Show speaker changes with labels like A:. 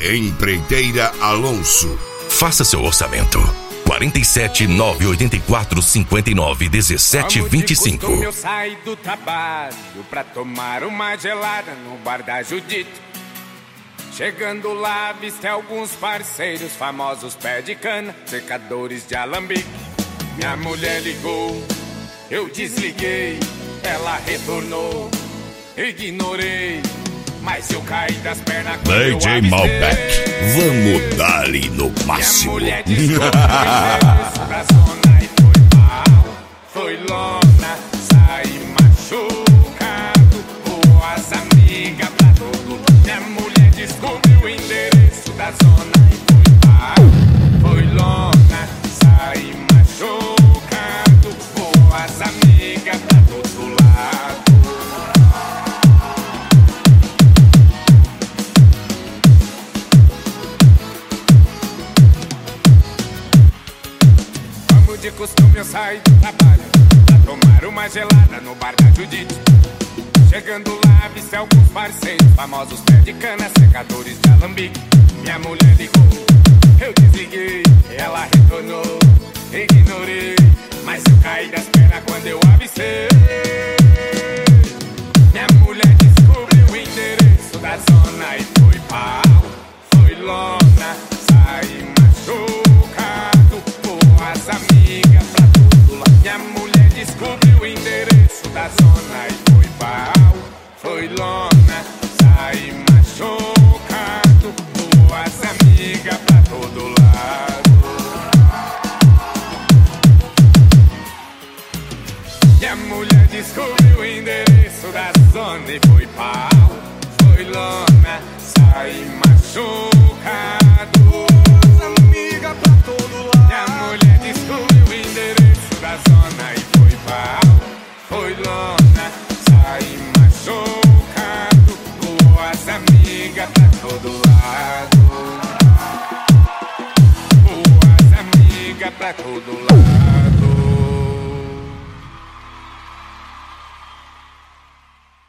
A: Empreiteira Alonso.
B: Faça seu orçamento. 47 984 59 17 25.
C: Eu saio do trabalho pra tomar uma gelada no bar da Judite. Chegando lá, avistei alguns parceiros famosos, pé de cana, secadores de alambique. Minha mulher ligou, eu desliguei, ela retornou, ignorei, mas eu caí das pernas quando eu
A: DJ
C: avistei.
A: Malbec, vamos dar-lhe no máximo.
C: Minha mulher descobriu da zona e foi mal, foi lona, saí machucado, com as amigas pra todo. Minha mulher descobriu o endereço da zona e foi mal, foi lona, saí machucado, com as amigas pra todo lado. Como de costume eu saio do trabalho pra tomar uma gelada no bar da Judite. Chegando lá, avistei alguns parceiros famosos, pé de cana, secadores de alambique. Minha mulher ligou, eu desliguei, ela retornou, ignorei, mas eu caí das pernas quando eu avistei. Minha mulher descobriu o endereço da zona e foi pau, foi lona, saí machucado, com as amigas pra todo lado. Minha mulher descobriu o endereço da zona e foi pau, foi lona, saí machucado, com as amigas pra todo lado. Minha mulher descobriu o endereço da zona e foi pau, foi lona, saí machucado, com as amigas pra todo lado. Minha mulher descobriu o endereço da zona e foi pau, foi lona, saí machucado, com as amigas pra todo lado, com as amigas pra todo lado.